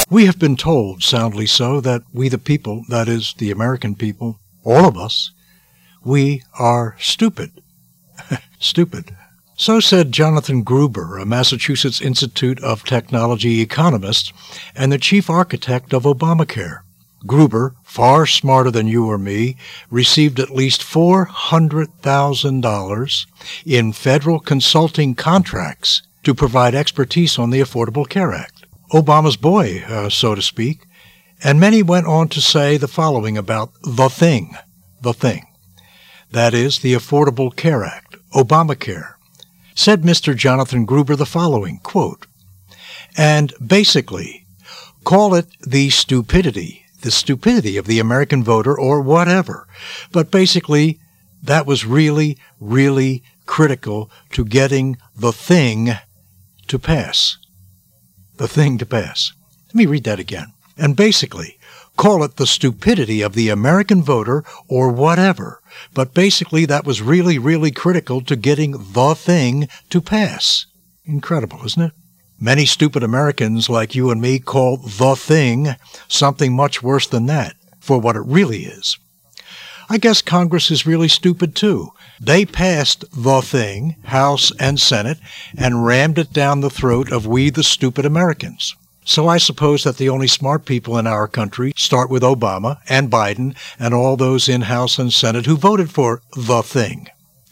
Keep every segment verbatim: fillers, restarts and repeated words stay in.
We have been told, soundly so, that we the people, that is, the American people, all of us, we are stupid. Stupid. So said Jonathan Gruber, a Massachusetts Institute of Technology economist and the chief architect of Obamacare. Gruber, far smarter than you or me, received at least four hundred thousand dollars in federal consulting contracts to provide expertise on the Affordable Care Act. Obama's boy, uh, so to speak, and many went on to say the following about the thing, the thing. That is, the Affordable Care Act, Obamacare. Said Mister Jonathan Gruber the following, quote, and basically, call it the stupidity, the stupidity of the American voter or whatever, but basically, that was really, really critical to getting the thing to pass. The thing to pass. Let me read that again. And basically, call it the stupidity of the American voter or whatever, but basically that was really, really critical to getting the thing to pass. Incredible, isn't it? Many stupid Americans like you and me call the thing something much worse than that, for what it really is. I guess Congress is really stupid too. They passed the thing, House and Senate, and rammed it down the throat of we the stupid Americans. So I suppose that the only smart people in our country start with Obama and Biden and all those in House and Senate who voted for the thing.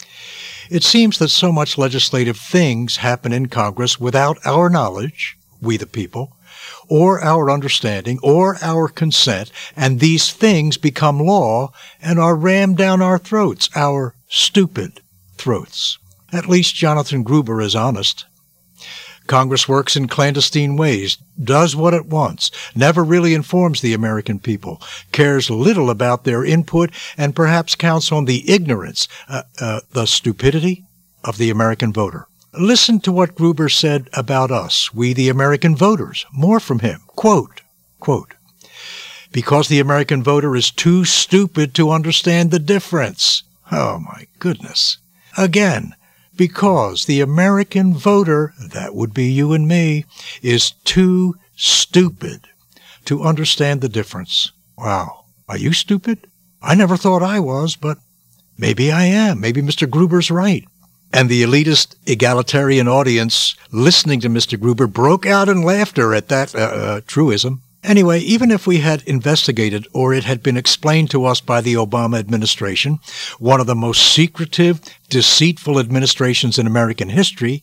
It seems that so much legislative things happen in Congress without our knowledge, we the people, or our understanding, or our consent, and these things become law and are rammed down our throats, our stupid throats. At least Jonathan Gruber is honest. Congress works in clandestine ways, does what it wants, never really informs the American people, cares little about their input, and perhaps counts on the ignorance, uh, uh, the stupidity of the American voter. Listen to what Gruber said about us, we the American voters. More from him. Quote, quote, because the American voter is too stupid to understand the difference. Oh, my goodness. Again, because the American voter, that would be you and me, is too stupid to understand the difference. Wow. Are you stupid? I never thought I was, but maybe I am. Maybe Mister Gruber's right. And the elitist egalitarian audience listening to Mister Gruber broke out in laughter at that uh, uh, truism. Anyway, even if we had investigated or it had been explained to us by the Obama administration, one of the most secretive, deceitful administrations in American history,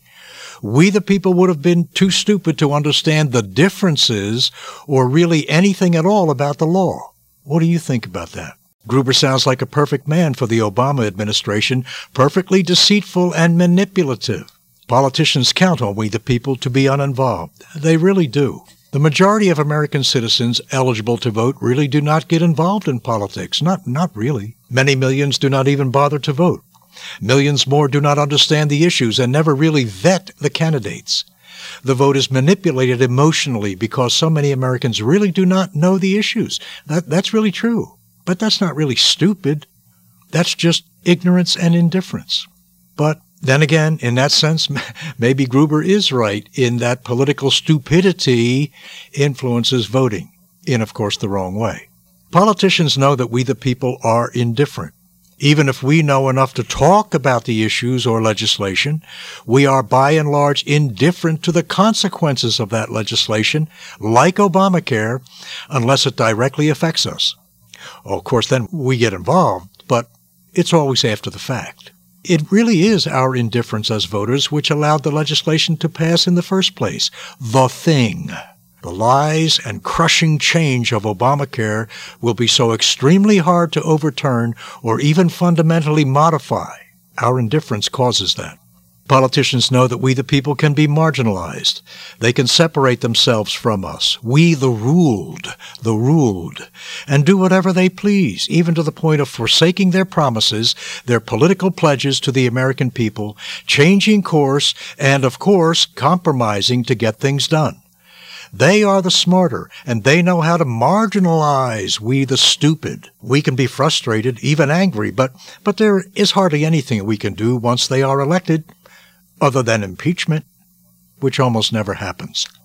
we the people would have been too stupid to understand the differences or really anything at all about the law. What do you think about that? Gruber sounds like a perfect man for the Obama administration, perfectly deceitful and manipulative. Politicians count on we the people to be uninvolved. They really do. The majority of American citizens eligible to vote really do not get involved in politics. Not, not really. Many millions do not even bother to vote. Millions more do not understand the issues and never really vet the candidates. The vote is manipulated emotionally because so many Americans really do not know the issues. That, that's really true. But that's not really stupid. That's just ignorance and indifference. But then again, in that sense, maybe Gruber is right in that political stupidity influences voting in, of course, the wrong way. Politicians know that we the people are indifferent. Even if we know enough to talk about the issues or legislation, we are by and large indifferent to the consequences of that legislation, like Obamacare, unless it directly affects us. Oh, of course, then we get involved, but it's always after the fact. It really is our indifference as voters which allowed the legislation to pass in the first place. The thing. The lies and crushing change of Obamacare will be so extremely hard to overturn or even fundamentally modify. Our indifference causes that. Politicians know that we the people can be marginalized. They can separate themselves from us, we the ruled, the ruled, and do whatever they please, even to the point of forsaking their promises, their political pledges to the American people, changing course, and, of course, compromising to get things done. They are the smarter, and they know how to marginalize we the stupid. We can be frustrated, even angry, but, but there is hardly anything we can do once they are elected, other than impeachment, which almost never happens.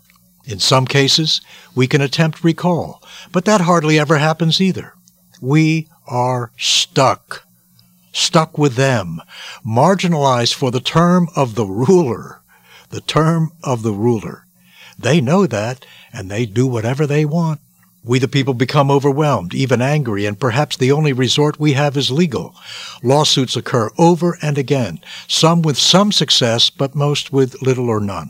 In some cases, we can attempt recall, but that hardly ever happens either. We are stuck. Stuck with them, marginalized for the term of the ruler. The term of the ruler. They know that, and they do whatever they want. We the people become overwhelmed, even angry, and perhaps the only resort we have is legal. Lawsuits occur over and again, some with some success, but most with little or none.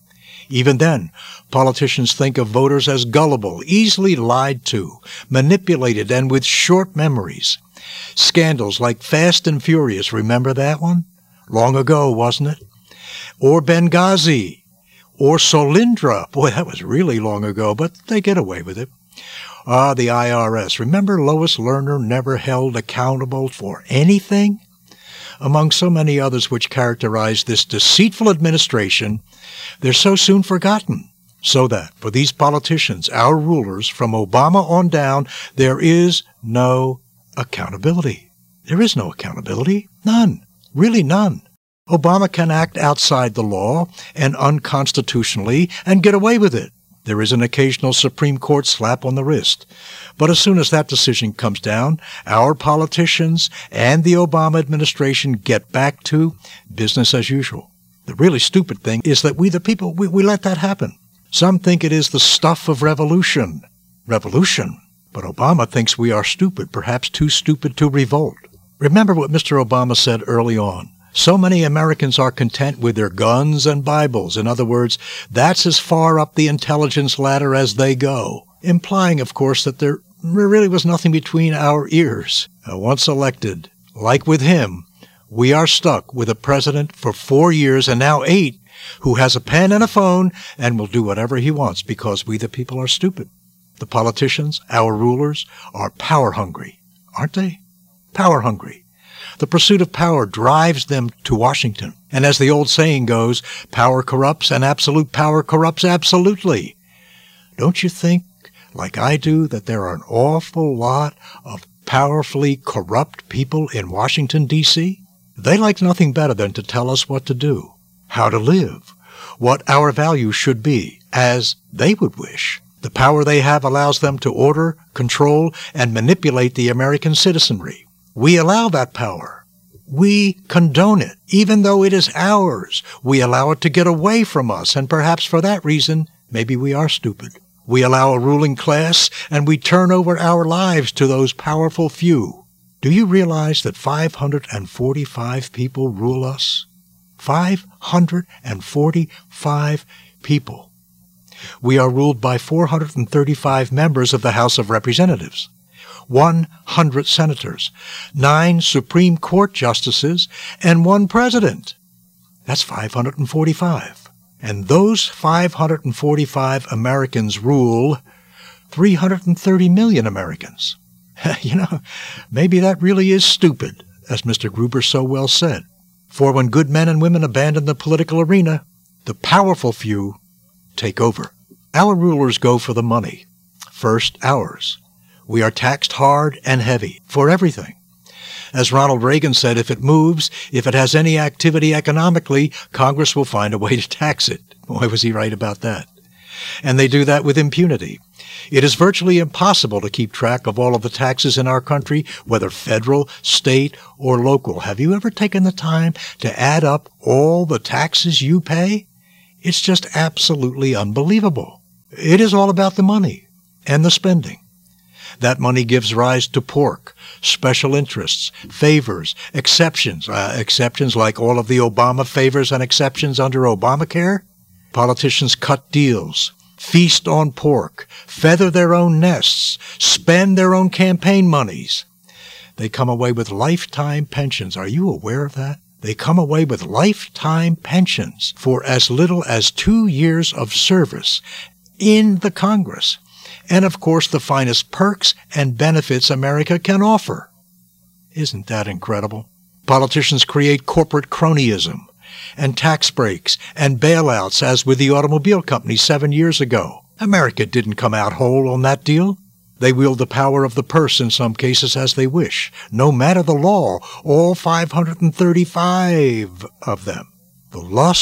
Even then, politicians think of voters as gullible, easily lied to, manipulated, and with short memories. Scandals like Fast and Furious, remember that one? Long ago, wasn't it? Or Benghazi, or Solyndra. Boy, that was really long ago, but they get away with it. Ah, the I R S. Remember Lois Lerner never held accountable for anything? Among so many others which characterize this deceitful administration, they're so soon forgotten. So that, for these politicians, our rulers, from Obama on down, there is no accountability. There is no accountability. None. Really none. Obama can act outside the law and unconstitutionally and get away with it. There is an occasional Supreme Court slap on the wrist. But as soon as that decision comes down, our politicians and the Obama administration get back to business as usual. The really stupid thing is that we, the people, we, we let that happen. Some think it is the stuff of revolution. Revolution. But Obama thinks we are stupid, perhaps too stupid to revolt. Remember what Mister Obama said early on. So many Americans are content with their guns and Bibles. In other words, that's as far up the intelligence ladder as they go, implying, of course, that there really was nothing between our ears. Now, once elected, like with him, we are stuck with a president for four years and now eight who has a pen and a phone and will do whatever he wants because we the people are stupid. The politicians, our rulers, are power-hungry, aren't they? Power-hungry. The pursuit of power drives them to Washington. And as the old saying goes, power corrupts and absolute power corrupts absolutely. Don't you think, like I do, that there are an awful lot of powerfully corrupt people in Washington, D C? They like nothing better than to tell us what to do, how to live, what our values should be, as they would wish. The power they have allows them to order, control, and manipulate the American citizenry. We allow that power. We condone it, even though it is ours. We allow it to get away from us, and perhaps for that reason, maybe we are stupid. We allow a ruling class, and we turn over our lives to those powerful few. Do you realize that five hundred forty-five people rule us? five hundred forty-five people. We are ruled by four hundred thirty-five members of the House of Representatives. one hundred senators, nine Supreme Court justices, and one president. That's five hundred forty-five. And those five hundred forty-five Americans rule three hundred thirty million Americans. You know, maybe that really is stupid, as Mister Gruber so well said. For when good men and women abandon the political arena, the powerful few take over. Our rulers go for the money. First, ours. We are taxed hard and heavy for everything. As Ronald Reagan said, if it moves, if it has any activity economically, Congress will find a way to tax it. Boy, was he right about that. And they do that with impunity. It is virtually impossible to keep track of all of the taxes in our country, whether federal, state, or local. Have you ever taken the time to add up all the taxes you pay? It's just absolutely unbelievable. It is all about the money and the spending. That money gives rise to pork, special interests, favors, exceptions, uh, exceptions like all of the Obama favors and exceptions under Obamacare. Politicians cut deals, feast on pork, feather their own nests, spend their own campaign monies. They come away with lifetime pensions. Are you aware of that? They come away with lifetime pensions for as little as two years of service in the Congress. And, of course, the finest perks and benefits America can offer. Isn't that incredible? Politicians create corporate cronyism and tax breaks and bailouts, as with the automobile company seven years ago. America didn't come out whole on that deal. They wield the power of the purse in some cases as they wish, no matter the law, all five hundred thirty-five of them. The lust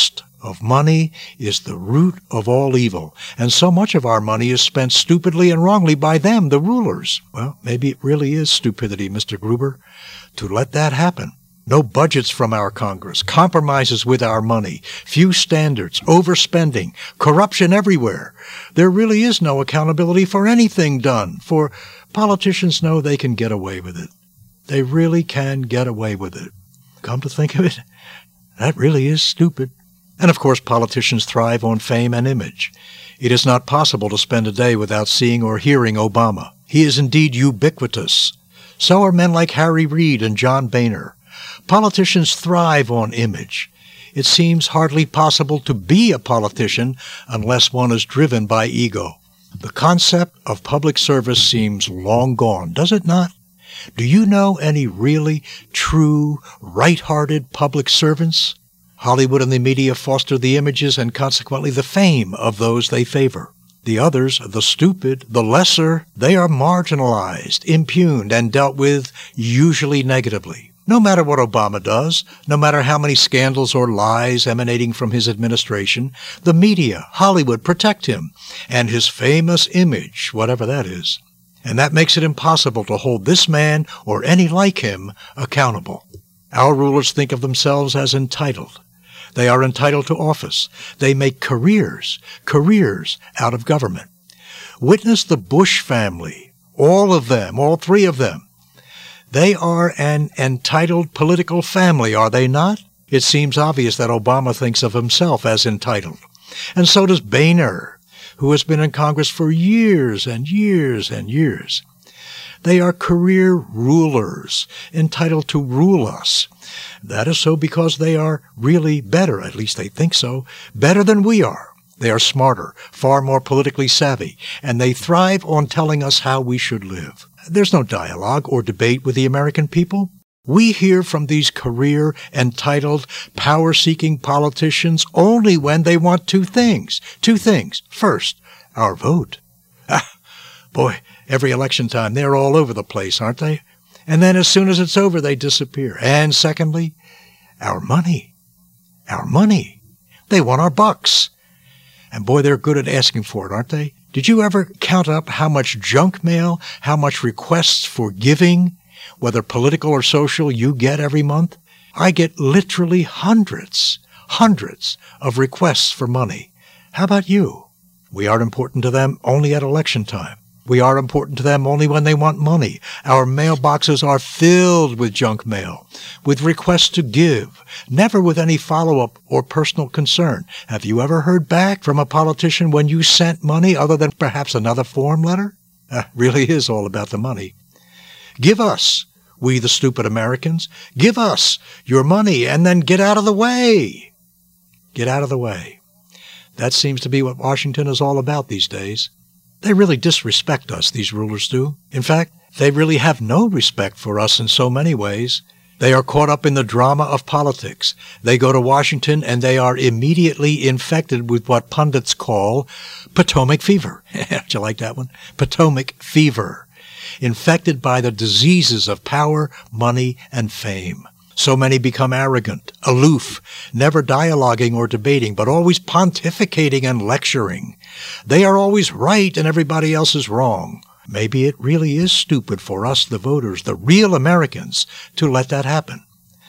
of money is the root of all evil, and so much of our money is spent stupidly and wrongly by them, the rulers. Well, maybe it really is stupidity, Mister Gruber, to let that happen. No budgets from our Congress, compromises with our money, few standards, overspending, corruption everywhere. There really is no accountability for anything done, for politicians know they can get away with it. They really can get away with it. Come to think of it, that really is stupid. And of course, politicians thrive on fame and image. It is not possible to spend a day without seeing or hearing Obama. He is indeed ubiquitous. So are men like Harry Reid and John Boehner. Politicians thrive on image. It seems hardly possible to be a politician unless one is driven by ego. The concept of public service seems long gone, does it not? Do you know any really true, right-hearted public servants? Hollywood and the media foster the images and consequently the fame of those they favor. The others, the stupid, the lesser, they are marginalized, impugned, and dealt with usually negatively. No matter what Obama does, no matter how many scandals or lies emanating from his administration, the media, Hollywood, protect him and his famous image, whatever that is. And that makes it impossible to hold this man or any like him accountable. Our rulers think of themselves as entitled. They are entitled to office. They make careers, careers out of government. Witness the Bush family, all of them, all three of them. They are an entitled political family, are they not? It seems obvious that Obama thinks of himself as entitled. And so does Boehner, who has been in Congress for years and years and years. They are career rulers, entitled to rule us. That is so because they are really better, at least they think so, better than we are. They are smarter, far more politically savvy, and they thrive on telling us how we should live. There's no dialogue or debate with the American people. We hear from these career, entitled, power-seeking politicians only when they want two things. Two things. First, our vote. Ah, boy, every election time, they're all over the place, aren't they? And then as soon as it's over, they disappear. And secondly, our money. Our money. They want our bucks. And boy, they're good at asking for it, aren't they? Did you ever count up how much junk mail, how much requests for giving, whether political or social, you get every month? I get literally hundreds, hundreds of requests for money. How about you? We are important to them only at election time. We are important to them only when they want money. Our mailboxes are filled with junk mail, with requests to give, never with any follow-up or personal concern. Have you ever heard back from a politician when you sent money other than perhaps another form letter? It really is all about the money. Give us, we the stupid Americans, give us your money and then get out of the way. Get out of the way. That seems to be what Washington is all about these days. They really disrespect us, these rulers do. In fact, they really have no respect for us in so many ways. They are caught up in the drama of politics. They go to Washington and they are immediately infected with what pundits call Potomac fever. Don't you like that one? Potomac fever. Infected by the diseases of power, money, and fame. So many become arrogant, aloof, never dialoguing or debating, but always pontificating and lecturing. They are always right and everybody else is wrong. Maybe it really is stupid for us, the voters, the real Americans, to let that happen.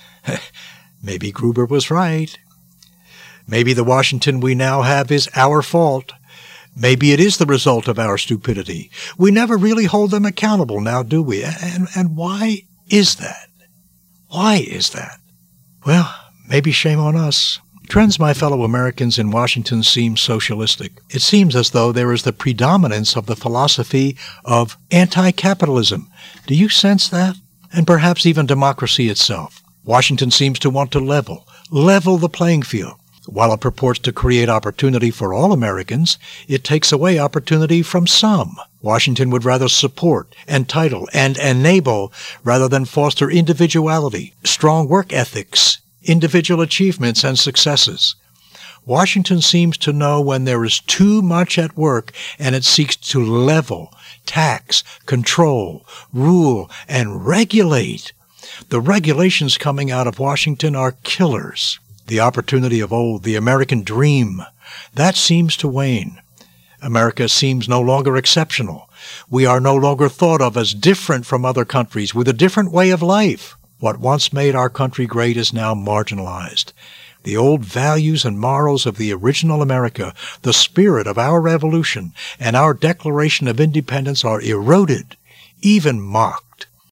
Maybe Gruber was right. Maybe the Washington we now have is our fault. Maybe it is the result of our stupidity. We never really hold them accountable now, do we? And, and why is that? Why is that? Well, maybe shame on us. Trends, my fellow Americans, in Washington seem socialistic. It seems as though there is the predominance of the philosophy of anti-capitalism. Do you sense that? And perhaps even democracy itself. Washington seems to want to level, level the playing field. While it purports to create opportunity for all Americans, it takes away opportunity from some. Washington would rather support, entitle, and enable rather than foster individuality, strong work ethics, individual achievements, and successes. Washington seems to know when there is too much at work, and it seeks to level, tax, control, rule, and regulate. The regulations coming out of Washington are killers. The opportunity of old, the American dream, that seems to wane. America seems no longer exceptional. We are no longer thought of as different from other countries with a different way of life. What once made our country great is now marginalized. The old values and morals of the original America, the spirit of our revolution, and our Declaration of Independence are eroded, even mocked.